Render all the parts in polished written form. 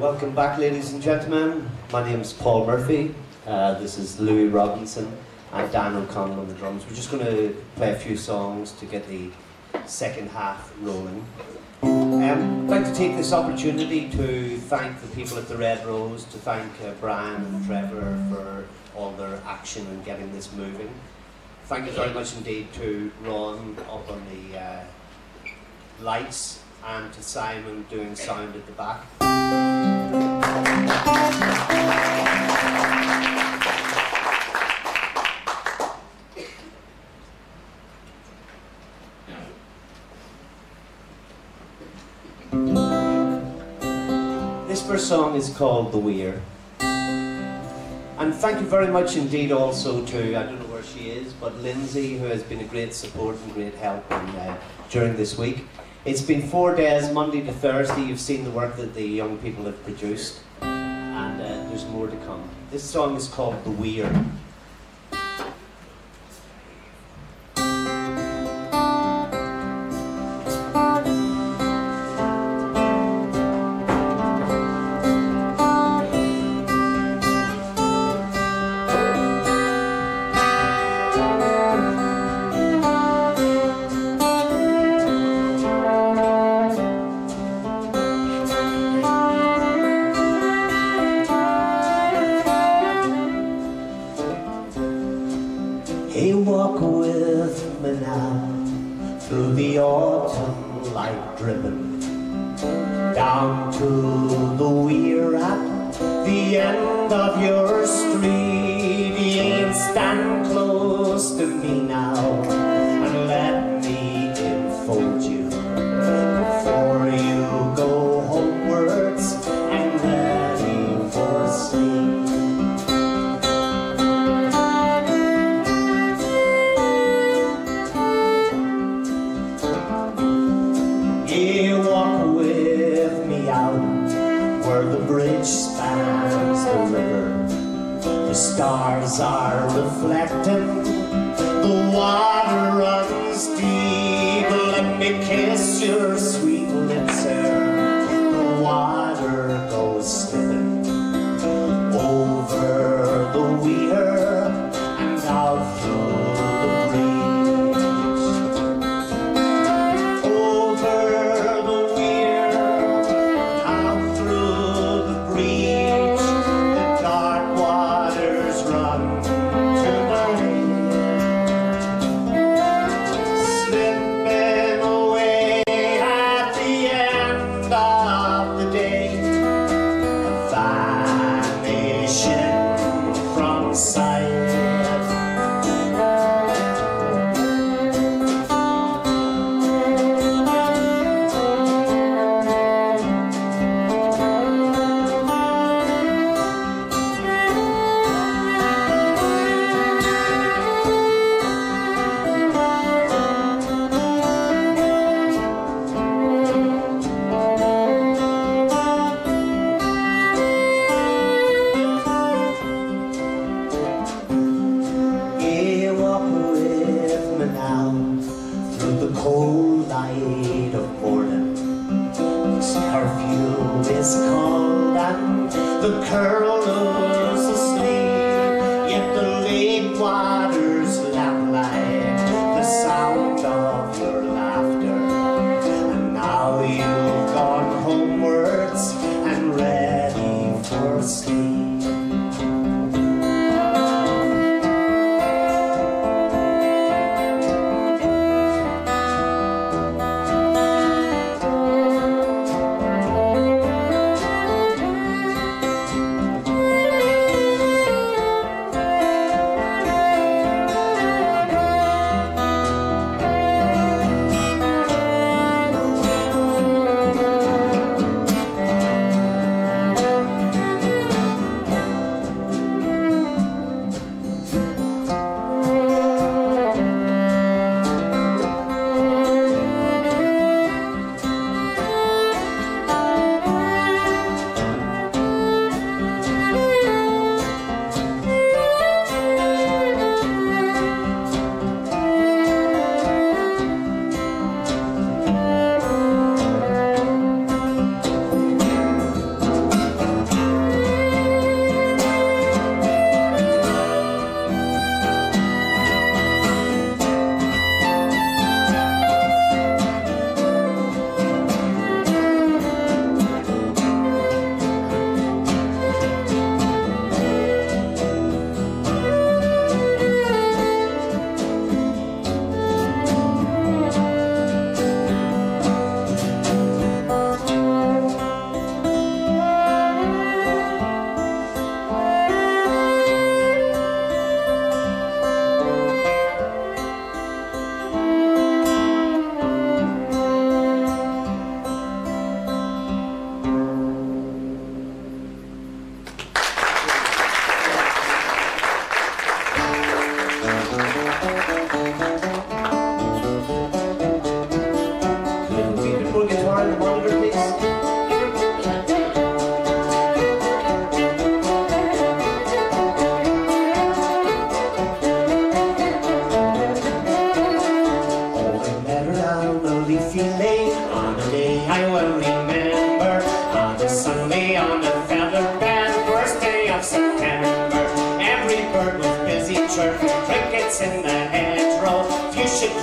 Welcome back, ladies and gentlemen. My name is Paul Murphy. This is Louis Robinson and Dan O'Connell on the drums. We're just going to play a few songs to get the second half rolling. I'd like to take this opportunity to thank the people at the Red Rose, to thank Brian and Trevor for all their action in getting this moving. Thank you very much indeed to Ron up on the lights, and to Simon doing sound at the back. This first song is called The Weir. And thank you very much indeed also to, I don't know where she is, but Lindsay, who has been a great support and great help during this week. It's been 4 days, Monday to Thursday. You've seen the work that the young people have produced, and there's more to come. This song is called The Weir. Hey, walk with me now through the autumn light driven, down to the weir at the end of your street. You'll stand close to me now and let me enfold you before you go homewards and ready for sleep. Walk with me out where the bridge spans the river. The stars are reflecting, the water runs deep. Let me kiss your sweet lips there. The water goes slipping over the weir and out through the breeze. Cold light of morning, curfew is called and the colonel's asleep, yet the lake waters laugh like the sound of your laughter. And now you've gone homewards and ready for sleep.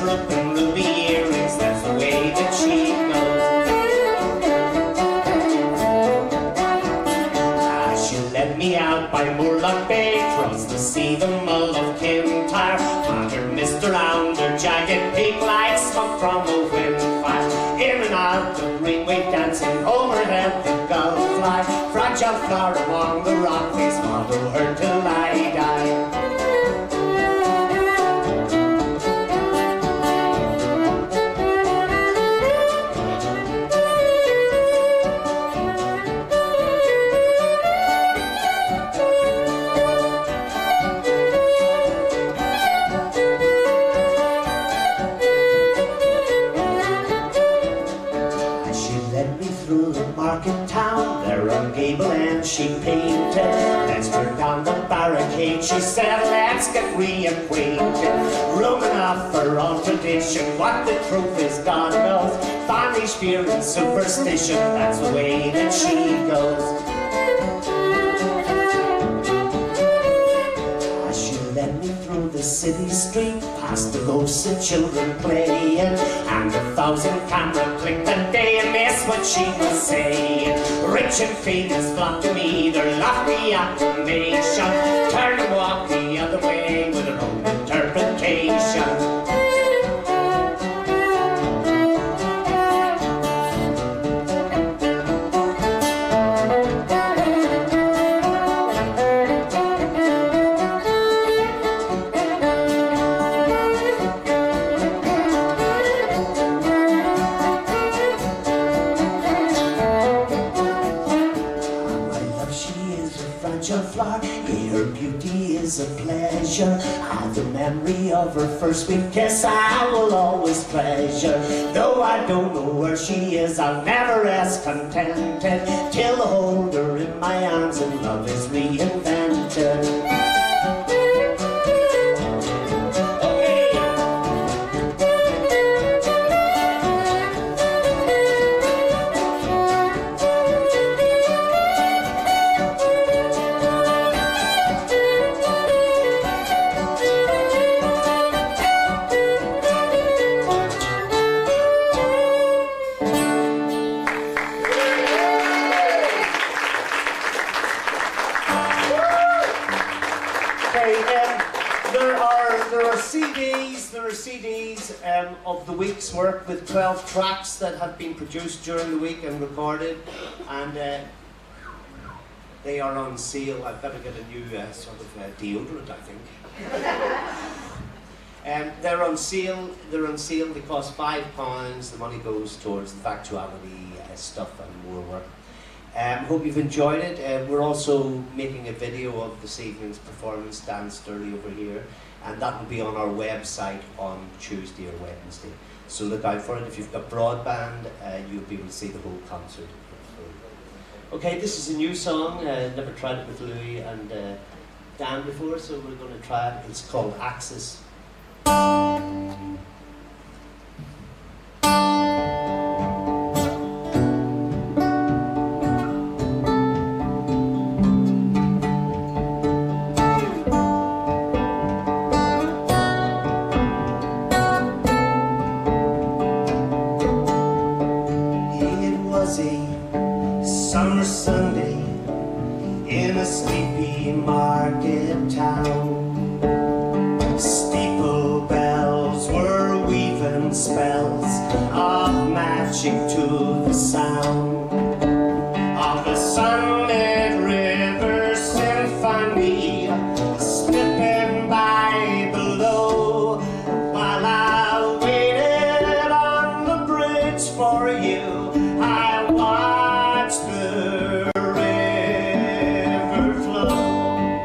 open ruby earrings, that's the way that she goes. She led me out by Moorlock Bay, across the sea, the Mull of Kintyre. Wandered mist around her jagged peak like smoke from a windfire. In and out the greenway dancing, overhead the gull fly. Fragile flower among the rock face, follow her till I die. And she painted, let's turn down the barricade. She said, let's get reacquainted. Room enough for all tradition. What the truth is, God knows. Varnish, fear, and superstition, that's the way that she goes. She led me through the city street, past the ghosts of children playing, and 1,000 camera clicked a day and missed what she was saying. Rich and famous flock to me, their lofty acclamation. Turn and walk the other way with their own interpretation. Her beauty is a pleasure. The memory of her first sweet kiss I will always treasure. Though I don't know where she is, I'll never rest contented till I hold her in my arms and love is reinvented. There are CDs of the week's work with 12 tracks that have been produced during the week and recorded, and they are on sale. I've got to get a new sort of deodorant, I think. They're on sale. They're on sale. They cost £5. The money goes towards the Factuality stuff and more work. Hope you've enjoyed it. We're also making a video of this evening's performance, Dan Sturley over here, and that will be on our website on Tuesday or Wednesday. So look out for it. If you've got broadband, you'll be able to see the whole concert. Okay, this is a new song. Never tried it with Louis and Dan before, so we're going to try it. It's called Axis. Summer Sunday in a sleepy market town. Steeple bells were weaving spells of magic to the sound of the sunlit river symphony slipping by below, while I waited on the bridge for you. I watched the river flow.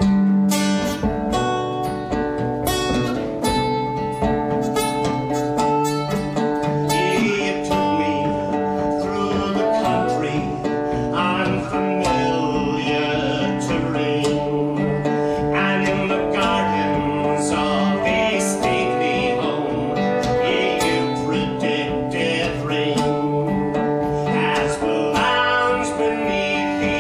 It took me through the country, unfamiliar terrain, and in the gardens of a stately home, you predicted rain. As we lounge beneath the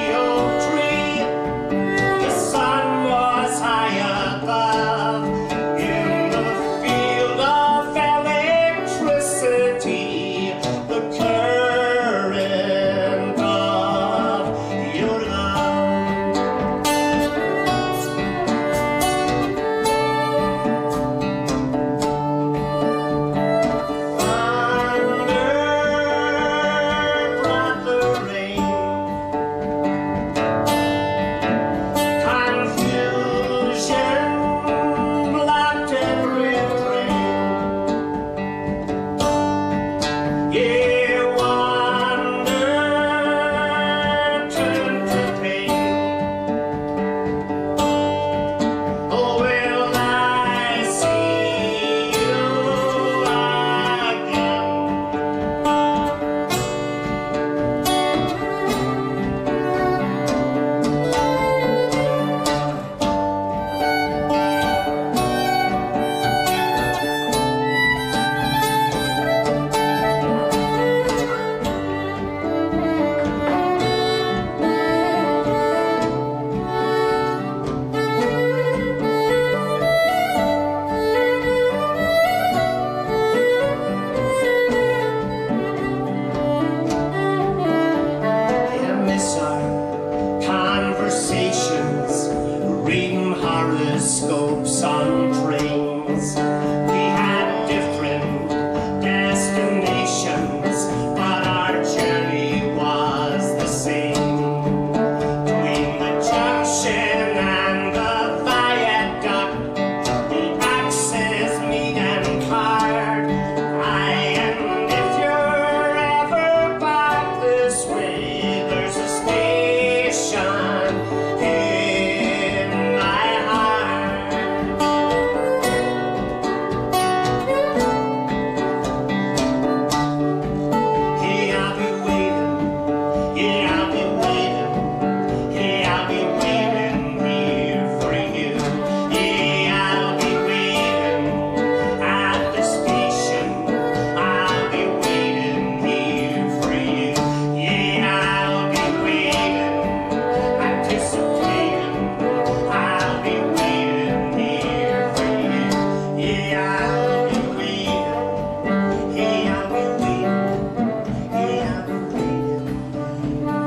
scopes on trains. We had different destinations, but our journey was the same. Between the junction and the viaduct, the axes meet and part. And if you're ever back this way, there's a station in my heart. Yeah, I'll be waiting. Yeah, I'll be waiting. Yeah, I'll be waiting here for you. Yeah, I'll be waiting at the station. I'll be waiting here for you. Yeah, I'll be waiting, anticipating. I'll be waiting here for you. Yeah, I'll be waiting. Yeah, I'll be waiting. Yeah, I'll be waiting.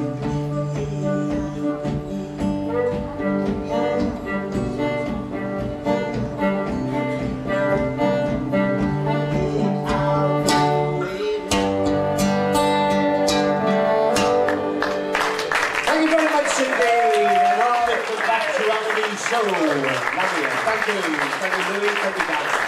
Thank you very much indeed, and welcome back to Avenue Show. Love you. Thank you, Louis. Thank you, Dan.